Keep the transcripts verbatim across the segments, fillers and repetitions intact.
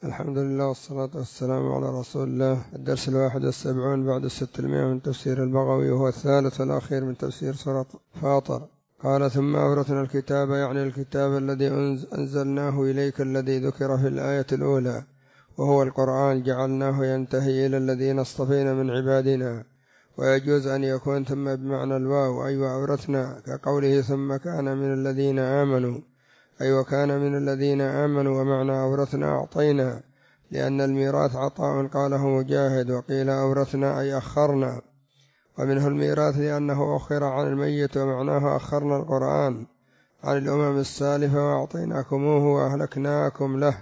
الحمد لله والصلاة والسلام على رسول الله. الدرس الواحد والسبعون بعد الستمائة من تفسير البغوي، وهو الثالث والأخير من تفسير سورة فاطر. قال: ثم أورثنا الكتاب، يعني الكتاب الذي أنزلناه إليك الذي ذكر في الآية الأولى وهو القرآن، جعلناه ينتهي إلى الذين اصطفينا من عبادنا. ويجوز أن يكون ثم بمعنى الواو، أي وأورثنا، كقوله ثم كان من الذين آمنوا، أي وكان من الذين آمنوا. ومعنى أورثنا أعطينا، لأن الميراث عطاء قاله مجاهد، وقيل أورثنا أي أخرنا. ومنه الميراث لأنه أخر عن الميت، ومعناه أخرنا القرآن عن الأمم السالفة وأعطيناكموه وأهلكناكم له.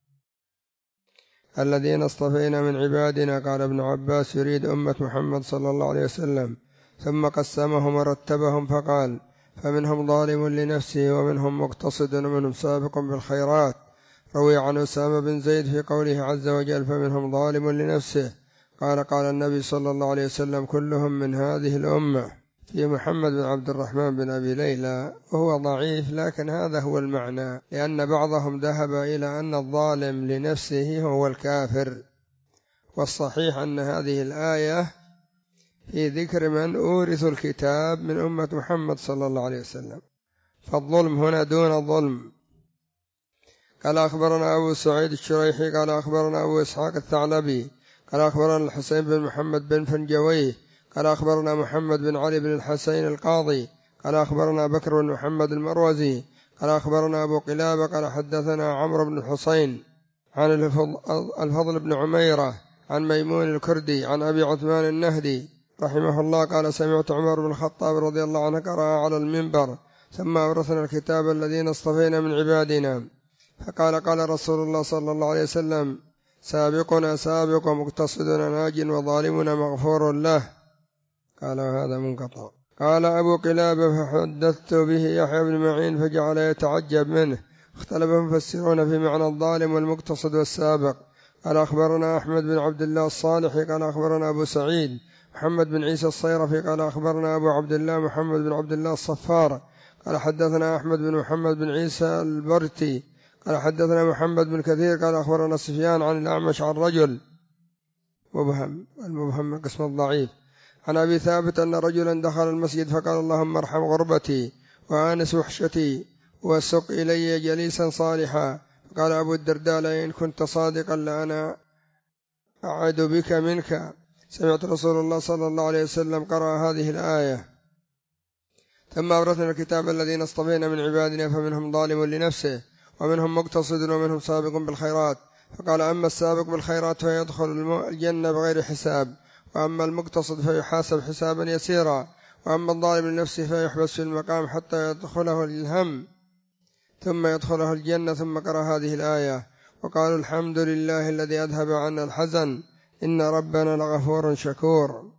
الذين اصطفينا من عبادنا، قال ابن عباس يريد أمة محمد صلى الله عليه وسلم، ثم قسمهم ورتبهم فقال: فمنهم ظالم لنفسه ومنهم مقتصد ومنهم سابق بالخيرات. روي عن أسامة بن زيد في قوله عز وجل: فمنهم ظالم لنفسه، قال قال النبي صلى الله عليه وسلم: كلهم من هذه الأمة. في محمد بن عبد الرحمن بن أبي ليلى، وهو ضعيف، لكن هذا هو المعنى، لأن بعضهم ذهب إلى أن الظالم لنفسه هو الكافر، والصحيح أن هذه الآية في ذكر من أورث الكتاب من أمة محمد صلى الله عليه وسلم، فالظلم هنا دون الظلم. قال: أخبرنا أبو سعيد الشريحي قال أخبرنا أبو إسحاق الثعلبي قال أخبرنا الحسين بن محمد بن فنجويه قال أخبرنا محمد بن علي بن الحسين القاضي قال أخبرنا بكر بن محمد المروزي قال أخبرنا أبو قلابة قال حدثنا عمرو بن الحسين عن الفضل بن عميرة عن ميمون الكردي عن أبي عثمان النهدي رحمه الله قال: سمعت عمر بن الخطاب رضي الله عنه قرأ على المنبر: ثم أورثنا الكتاب الذين اصطفينا من عبادنا. فقال: قال رسول الله صلى الله عليه وسلم: سابقنا سابق ومقتصدنا ناج وظالمنا مغفور له. قال: هذا منقطع. قال أبو قلابة: فحدثت به يحيى بن معين فجعل يتعجب منه. اختلف المفسرون في معنى الظالم والمقتصد والسابق. قال: أخبرنا أحمد بن عبد الله الصالحي قال أخبرنا أبو سعيد محمد بن عيسى الصيرفي قال أخبرنا أبو عبد الله محمد بن عبد الله الصفار قال حدثنا أحمد بن محمد بن عيسى البرتي قال حدثنا محمد بن كثير قال أخبرنا سفيان عن الأعمش عن رجل مبهم، المبهم من قسم الضعيف، عن أبي ثابت أن رجلا دخل المسجد فقال: اللهم ارحم غربتي وآنس وحشتي وسق إلي جليسا صالحا. قال أبو الدرداء: لئن كنت صادقا لأنا أعد بك منك. سمعت رسول الله صلى الله عليه وسلم قرأ هذه الآية: ثم أورثنا الكتاب الذين اصطفينا من عبادنا فمنهم ظالم لنفسه ومنهم مقتصد ومنهم سابق بالخيرات. فقال: أما السابق بالخيرات فيدخل الجنة بغير حساب، وأما المقتصد فيحاسب حسابا يسيرا، وأما الظالم لنفسه فيحبس في المقام حتى يدخله الهم ثم يدخله الجنة. ثم قرأ هذه الآية: وقالوا الحمد لله الذي أذهب عنا الحزن إن ربنا لغفور شكور.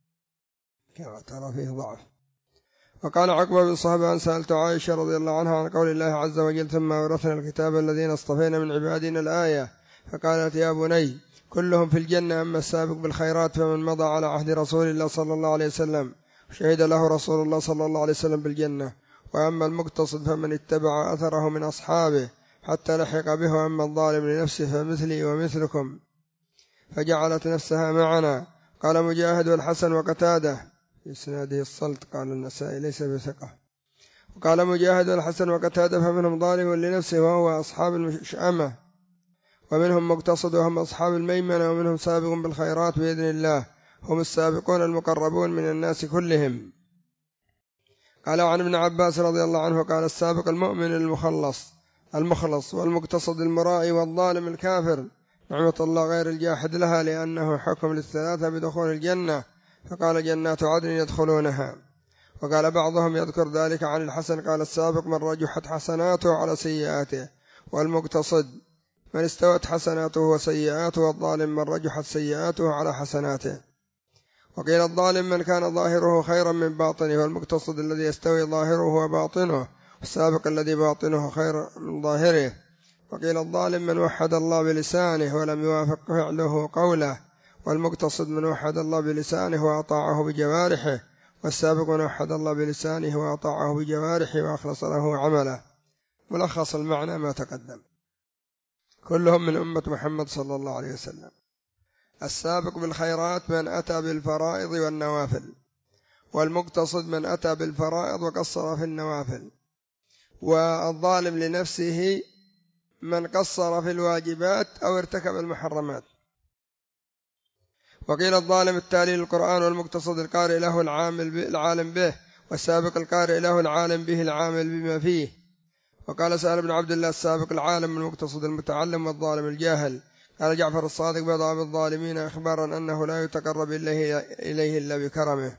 كما ترى فيه ضعف. وقال عقبة بن صهبان: سألت عائشة رضي الله عنها عن قول الله عز وجل: ثم أورثنا الكتاب الذين اصطفينا من عبادنا الآية، فقالت: يا بني كلهم في الجنة، أما السابق بالخيرات فمن مضى على عهد رسول الله صلى الله عليه وسلم شهد له رسول الله صلى الله عليه وسلم بالجنة، وأما المقتصد فمن اتبع أثره من أصحابه حتى لحق به، وأما الظالم لنفسه فمثلي ومثلكم، فجعلت نفسها معنا. قال مجاهد والحسن وقتاده في إسناده الصلت، قال النسائي ليس بثقة. وقال مجاهد والحسن وقتاده: فمنهم ظالم لنفسه وهو أصحاب المشأمة، ومنهم مقتصد وهم أصحاب الميمنة، ومنهم سابق بالخيرات بإذن الله هم السابقون المقربون من الناس كلهم. قال عن ابن عباس رضي الله عنه قال: السابق المؤمن المخلص المخلص والمقتصد المرائي والظالم الكافر، نعمة الله غير الجاحد لها، لأنه حكم للثلاثة بدخول الجنة، فقال: جنات عدن يدخلونها. وقال بعضهم يذكر ذلك عن الحسن قال: السابق من رجحت حسناته على سيئاته، والمقتصد من استوت حسناته وسيئاته، والظالم من رجحت سيئاته على حسناته. وقيل الظالم من كان ظاهره خيرا من باطنه، والمقتصد الذي يستوي ظاهره وباطنه، والسابق الذي باطنه خير من ظاهره. وقيل الظالم من وحد الله بلسانه ولم يوافق فعله قوله، والمقتصد من وحد الله بلسانه وأطاعه بجوارحه، والسابق من وحد الله بلسانه وأطاعه بجوارحه وأخلص له عمله. ملخص المعنى ما تقدم. كلهم من أمة محمد صلى الله عليه وسلم. السابق بالخيرات من أتى بالفرائض والنوافل، والمقتصد من أتى بالفرائض وقصر في النوافل، والظالم لنفسه من قصر في الواجبات أو ارتكب المحرمات. وقيل الظالم التالي للقرآن، والمقتصد القارئ له العامل العالم به، والسابق القارئ له العالم به العامل بما فيه. وقال سهل بن عبد الله السابق العالم، المقتصد المتعلم، والظالم الجاهل. قال جعفر الصادق بضع بالظالمين إخبارا أنه لا يتقرب إليه إلا بكرمه،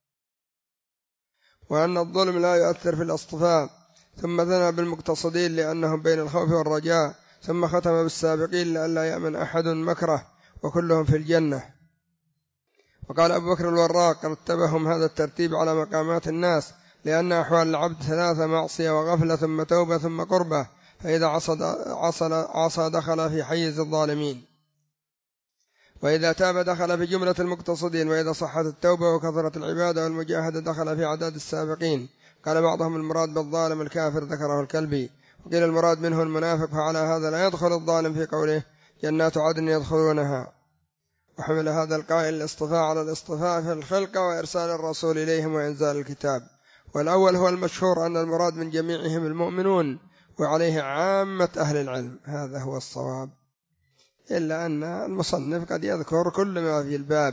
وأن الظلم لا يؤثر في الاصطفاء. ثم ثنى بالمقتصدين لأنهم بين الخوف والرجاء، ثم ختم بالسابقين لئلا يأمن أحد مكره، وكلهم في الجنة. وقال أبو بكر الوراق رتبهم هذا الترتيب على مقامات الناس، لأن أحوال العبد ثلاثة: معصية وغفلة ثم توبة ثم قربة، فإذا عصى دخل في حيز الظالمين، وإذا تاب دخل في جملة المقتصدين، وإذا صحت التوبة وكثرت العبادة والمجاهدة دخل في عداد السابقين. قال بعضهم المراد بالظالم الكافر، ذكره الكلبي. وقيل المراد منه المنافق، فعلى هذا لا يدخل الظالم في قوله جنات عدن يدخلونها. وحمل هذا القائل الاصطفاء على الاصطفاء في الخلق وإرسال الرسول إليهم وإنزال الكتاب. والأول هو المشهور أن المراد من جميعهم المؤمنون، وعليه عامة أهل العلم، هذا هو الصواب، إلا أن المصنف قد يذكر كل ما في الباب.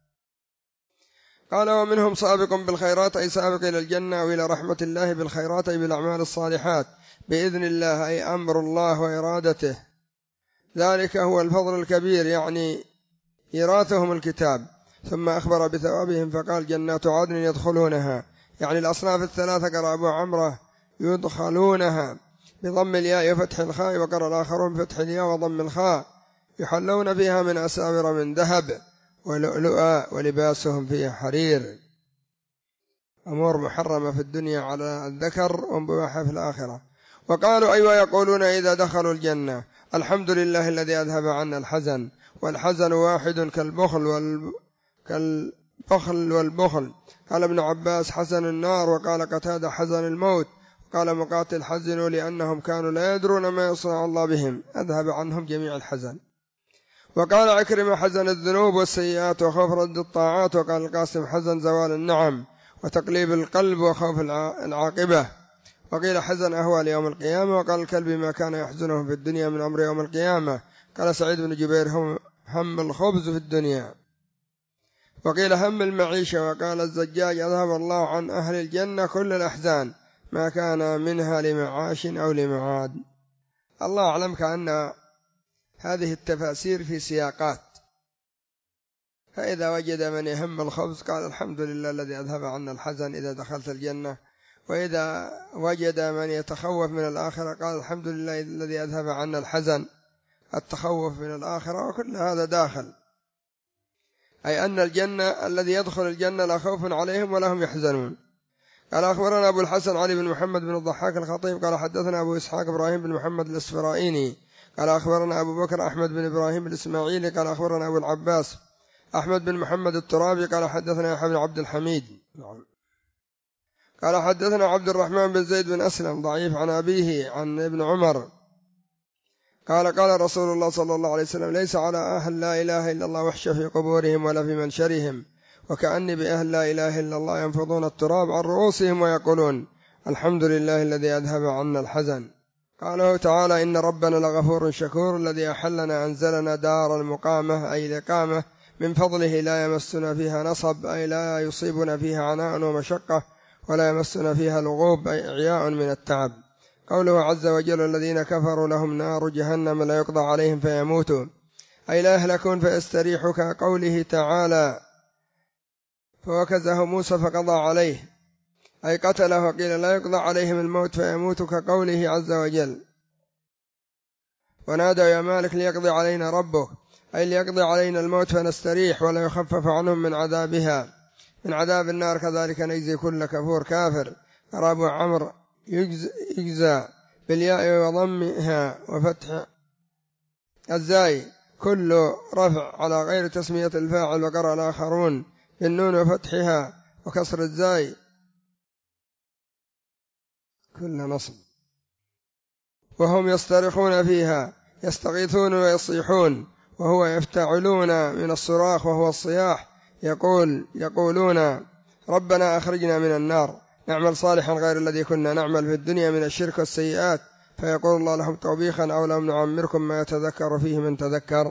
قال ومنهم سابق بالخيرات، أي سابق إلى الجنة وإلى رحمة الله بالخيرات، أي بالأعمال الصالحات بإذن الله، أي أمر الله وإرادته، ذلك هو الفضل الكبير، يعني إيراثهم الكتاب. ثم أخبر بثوابهم فقال جنات عدن يدخلونها، يعني الأصناف الثلاثة. قرأ أبو عمرو يدخلونها بضم الياء وفتح الخاء، وقرأ الآخرون بفتح الياء وضم الخاء. يحلون فيها من أساور من ذهب ولؤلؤا ولباسهم فيها حرير. أمور محرمة في الدنيا على الذكر ومباحة في الآخرة. وقالوا أيوة يقولون إذا دخلوا الجنة الحمد لله الذي أذهب عنا الحزن، والحزن واحد كالبخل وال... كالبخل والبخل. قال ابن عباس حزن النار، وقال قتادة حزن الموت، قال مقاتل حزنوا لأنهم كانوا لا يدرون ما يصنع الله بهم، أذهب عنهم جميع الحزن. وقال عكرمة حزن الذنوب والسيئات وخوف رد الطاعات. وقال القاسم حزن زوال النعم وتقليب القلب وخوف العاقبة. وقيل حزن أهوال يوم القيامة. وقال الكلب ما كان يحزنهم في الدنيا من أمر يوم القيامة. قال سعيد بن جبير هم, هم الخبز في الدنيا. وقيل هم المعيشة. وقال الزجاج أذهب الله عن أهل الجنة كل الأحزان ما كان منها لمعاش أو لمعاد. الله أعلم، كأن هذه التفاسير في سياقات، فإذا وجد من يهم الخبز قال الحمد لله الذي أذهب عنا الحزن إذا دخلت الجنة، وإذا وجد من يتخوف من الآخرة قال الحمد لله الذي أذهب عنا الحزن، التخوف من الآخرة، وكل هذا داخل، أي أن الجنة الذي يدخل الجنة لا خوف عليهم ولا هم يحزنون. قال أخبرنا أبو الحسن علي بن محمد بن الضحاك الخطيب قال حدثنا أبو إسحاق إبراهيم بن محمد الإسفرائيني قال أخبرنا أبو بكر أحمد بن إبراهيم الإسماعيلي قال أخبرنا أبو العباس أحمد بن محمد الترابي قال حدثنا يحيى بن عبد الحميد قال حدثنا عبد الرحمن بن زيد بن أسلم ضعيف عن أبيه عن ابن عمر قال قال رسول الله صلى الله عليه وسلم ليس على أهل لا إله إلا الله وحشة في قبورهم ولا في منشرهم، وكأني بأهل لا إله إلا الله ينفضون التراب عن رؤوسهم ويقولون الحمد لله الذي أذهب عنا الحزن. قاله تعالى إن ربنا لغفور شكور الذي أحلنا أنزلنا دار المقامة أي الإقامة من فضله لا يمسنا فيها نصب أي لا يصيبنا فيها عناء ومشقة ولا يمسنا فيها لغوب أي إعياء من التعب. قوله عز وجل الذين كفروا لهم نار جهنم لا يقضى عليهم فيموتوا أي لا يهلكون فيستريحوا، كقوله تعالى فوكزه موسى فقضى عليه أي قتله، وقيل لا يقضى عليهم الموت فيموتوا كقوله عز وجل ونادى يا مالك ليقضي علينا ربك أي ليقضي علينا الموت فنستريح ولا يخفف عنهم من عذابها من عذاب النار، كذلك نجزي كل كفور كافر. قال أبو عمرو يجزى بالياء وضمها وفتح الزاي كل رفع على غير تسمية الفاعل، وقرأ الآخرون بالنون وفتحها وكسر الزاي كل نصب. وهم يصطرخون فيها يستغيثون ويصيحون وهو يفتعلون من الصراخ وهو الصياح، يقول يقولون ربنا أخرجنا من النار نعمل صالحا غير الذي كنا نعمل في الدنيا من الشرك والسيئات، فيقول الله لهم توبيخا أو لم نعمركم ما يتذكر فيه من تذكر.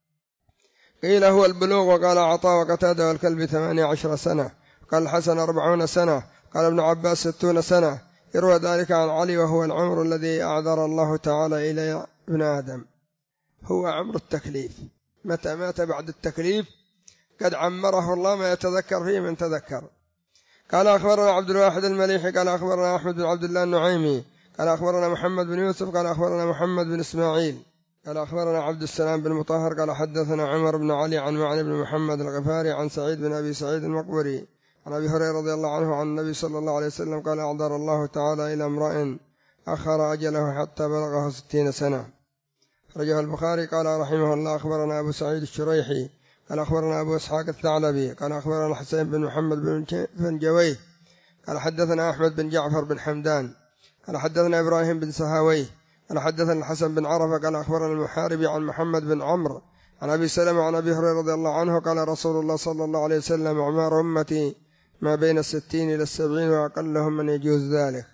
قيل هو البلوغ، وقال عطاء وقتادة والكلب ثمانية عشر سنة، قال الحسن أربعون سنة، قال ابن عباس ستون سنة. يروى ذلك عن علي وهو العمر الذي أعذر الله تعالى إلى ابن آدم، هو عمر التكليف، متى مات بعد التكليف قد عمره الله ما يتذكر فيه من تذكر. قال أخبرنا عبد الواحد المليحي قال أخبرنا أحمد بن عبد الله النعيمي قال أخبرنا محمد بن يوسف قال أخبرنا محمد بن إسماعيل قال أخبرنا عبد السلام بن مطهر قال حدثنا عمر بن علي عن معن بن محمد الغفاري عن سعيد بن أبي سعيد المقبري عن أبي هريرة رضي الله عنه عن النبي صلى الله عليه وسلم قال أعذر الله تعالى إلى امرئ أخر أجله حتى بلغه ستين سنة. رجح البخاري. قال رحمه الله أخبرنا أبو سعيد الشريحي قال أخبرنا أبو إسحاق الثعلبي قال أخبرنا الحسين بن محمد بن جويه قال حدثنا أحمد بن جعفر بن حمدان قال حدثنا إبراهيم بن سهاويه قال حدثنا الحسن بن عرفة قال أخبرنا المحاربي عن محمد بن عمرو عن أبي سلمة عن أبي هريرة رضي الله عنه قال رسول الله صلى الله عليه وسلم أعمار أمتي ما بين الستين إلى السبعين وأقلهم من يجوز ذلك.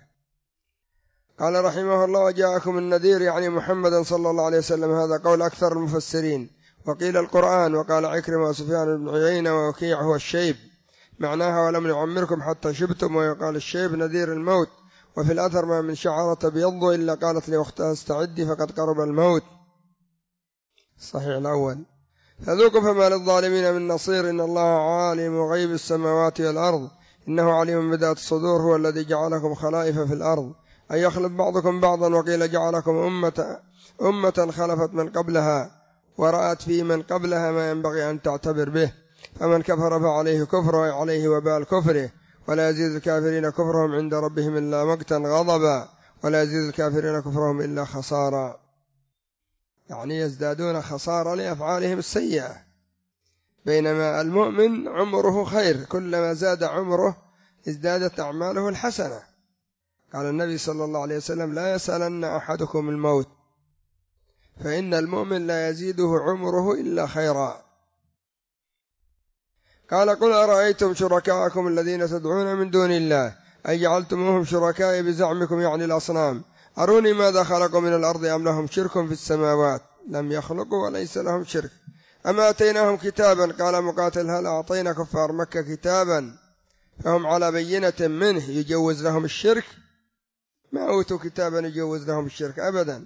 قال رحمه الله وجاءكم النذير يعني محمدا صلى الله عليه وسلم، هذا قول أكثر المفسرين، وقيل القرآن. وقال عكرمة وسفيان بن عيينة ووكيع هو الشيب، معناها ولم نعمركم حتى شبتم، ويقال الشيب نذير الموت. وفي الأثر ما من شعرة بيض إلا قالت لأختها استعدي فقد قرب الموت. صحيح الأول. فذوقوا فما للظالمين من نصير، إن الله عالم غيب السماوات والأرض إنه عليم بذات الصدور، هو الذي جعلكم خلائف في الأرض أن يخلف بعضكم بعضا. وقيل جعلكم أمة, أمة خلفت من قبلها ورأت في من قبلها ما ينبغي أن تعتبر به، فمن كفر فعليه كفره وعليه وبال كفره، ولا يزيد الكافرين كفرهم عند ربهم إلا مقتا غضبا، ولا يزيد الكافرين كفرهم إلا خسارا، يعني يزدادون خسارة لأفعالهم السيئة. بينما المؤمن عمره خير، كلما زاد عمره ازدادت أعماله الحسنة. قال النبي صلى الله عليه وسلم لا يسألن أحدكم الموت فإن المؤمن لا يزيده عمره إلا خيرا. قال قل أرأيتم شركاءكم الذين تدعون من دون الله أي جعلتموهم شركاء بزعمكم يعني الأصنام، أروني ماذا خلقوا من الأرض أم لهم شرك في السماوات، لم يخلقوا وليس لهم شرك، أما أتيناهم كتابا. قال مقاتل هل أعطينا كفار مكة كتابا فهم على بينة منه يجوز لهم الشرك؟ ما أوتوا كتابا يجوز لهم الشرك أبدا.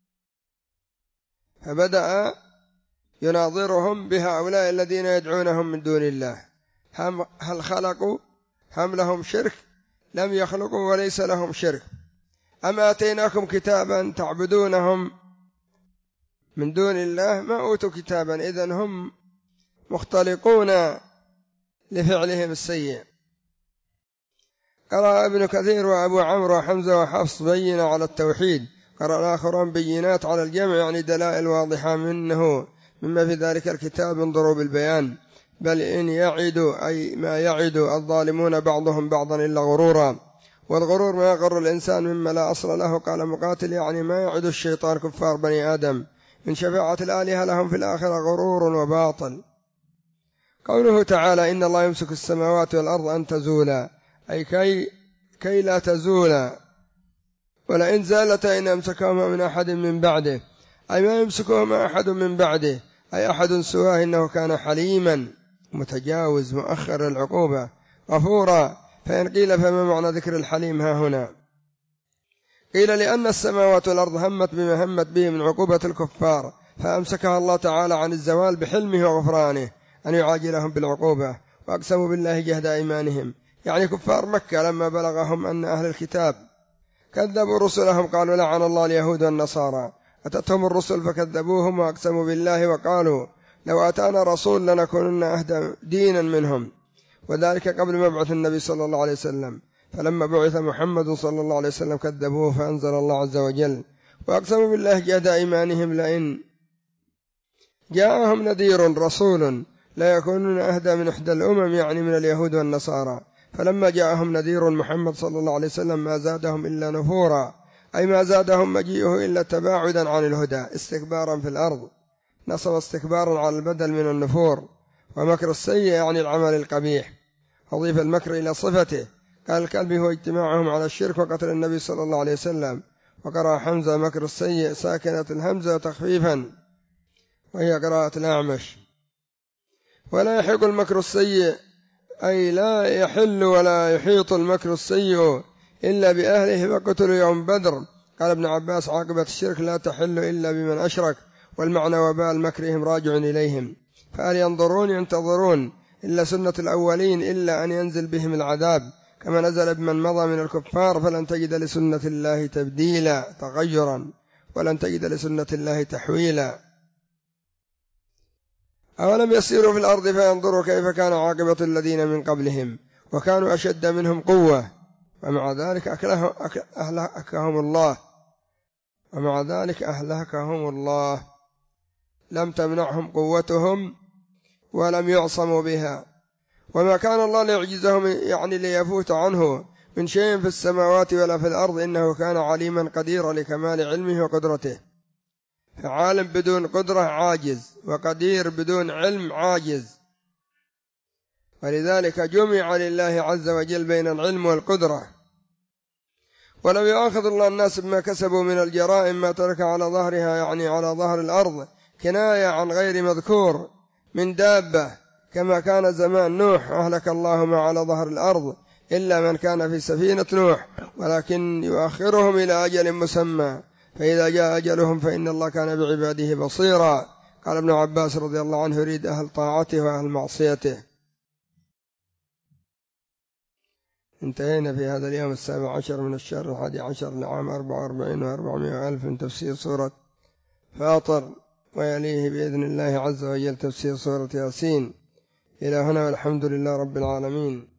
فبدأ يناظرهم بهؤلاء الذين يدعونهم من دون الله، هم هل خلقوا هم لهم شرك؟ لم يخلقوا وليس لهم شرك. أما أتيناكم كتابا تعبدونهم من دون الله ما أوتوا كتابا، إذن هم مختلقون لفعلهم السيء. قرأ ابن كثير وأبو عمرو وحمزة وحفص بين على التوحيد، قرأ الآخرون بينات على الجمع يعني دلائل واضحة منه مما في ذلك الكتاب انظروا بالبيان، بل إن يعدوا أي ما يعد الظالمون بعضهم بعضا إلا غرورا، والغرور ما يغر الإنسان مما لا أصل له. قال مقاتل يعني ما يعد الشيطان كفار بني آدم من شفاعة الآلهة لهم في الآخرة غرور وباطل. قوله تعالى إن الله يمسك السماوات والأرض أن تزولا أي كي, كي لا تزولا، ولئن زالتا إن أمسكهما من أحد من بعده أي ما يمسكهما أحد من بعده أي أحد سواه، إنه كان حليما متجاوز مؤخر العقوبة غفورا. فإن قيل فما معنى ذكر الحليم ها هنا؟ قيل لأن السماوات والأرض همت بما همت به من عقوبة الكفار فأمسكها الله تعالى عن الزوال بحلمه وغفرانه أن يعاجلهم بالعقوبة. وأقسموا بالله جهد أيمانهم يعني كفار مكة لما بلغهم أن أهل الكتاب كذبوا رسلهم قالوا لعن الله اليهود والنصارى، أتتهم الرسل فكذبوهم وأقسموا بالله وقالوا لو أتانا رسول لنكونن أهدى دينا منهم، وذلك قبل مبعث النبي صلى الله عليه وسلم. فلما بعث محمد صلى الله عليه وسلم كذبوه فأنزل الله عز وجل وأقسموا بالله جهد أيمانهم لئن جاءهم نذير رسول لا يكونون أهدى من إحدى الأمم يعني من اليهود والنصارى. فلما جاءهم نذير محمد صلى الله عليه وسلم ما زادهم إلا نفورا، أي ما زادهم مجيئه إلا تباعدا عن الهدى استكبارا في الأرض. نصب استكبارا على البدل من النفور. ومكر السيء يعني العمل القبيح، أضيف المكر إلى صفته. قال الكلبي هو اجتماعهم على الشرك وقتل النبي صلى الله عليه وسلم. وقرأ حمزة مكر السيء ساكنة الهمزة تخفيفا، وهي قراءة الأعمش. ولا يحق المكر السيء أي لا يحل ولا يحيط المكر السيء إلا بأهله فقتلوا يوم بدر. قال ابن عباس عاقبة الشرك لا تحل إلا بمن أشرك، والمعنى وبال مكرهم راجع إليهم. فهل ينظرون ينتظرون إلا سنة الأولين إلا أن ينزل بهم العذاب كما نزل بمن مضى من الكفار، فلن تجد لسنة الله تبديلا تغيرا، ولن تجد لسنة الله تحويلا. أولم يسيروا في الأرض فينظروا كيف كان عاقبة الذين من قبلهم وكانوا أشد منهم قوة ومع ذلك أهلكهم الله ومع ذلك أهلكهم الله لم تمنعهم قوتهم ولم يعصموا بها. وما كان الله ليعجزهم يعني ليفوت عنه من شيء في السماوات ولا في الأرض، إنه كان عليما قديرا لكمال علمه وقدرته. فعالم بدون قدرة عاجز، وقدير بدون علم عاجز، ولذلك جمع لله عز وجل بين العلم والقدرة. ولو يؤاخذ الله الناس بما كسبوا من الجرائم ما ترك على ظهرها يعني على ظهر الأرض كناية عن غير مذكور من دابة كما كان زمان نوح أهلك الله ما على ظهر الأرض إلا من كان في سفينة نوح، ولكن يؤخرهم إلى أجل مسمى فإذا جاء أجلهم فإن الله كان بعباده بصيرا. قال ابن عباس رضي الله عنه يريد أهل طاعته وأهل معصيته. انتهينا في هذا اليوم السابع عشر من الشهر الحادي عشر لعام أربعة وأربعين وأربعمائة ألف من تفسير سورة فاطر، ويليه بإذن الله عز وجل تفسير سورة ياسين. إلى هنا والحمد لله رب العالمين.